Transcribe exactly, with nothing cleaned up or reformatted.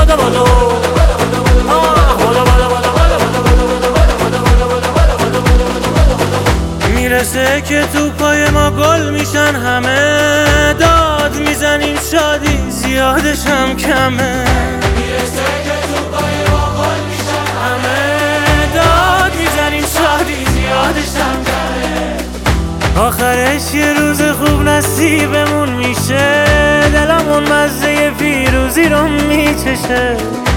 بادا بادا میرسه که تو پای ما گل میشن همه، داد میزنیم شادی زیادش هم کمه. میرسه که تو پای ما گل میشن همه، داد میزنیم شادی زیادش هم کمه. آخرش یه روز خوب نصیبمون میشه، دلمون مزه پیروزی رو میچشه.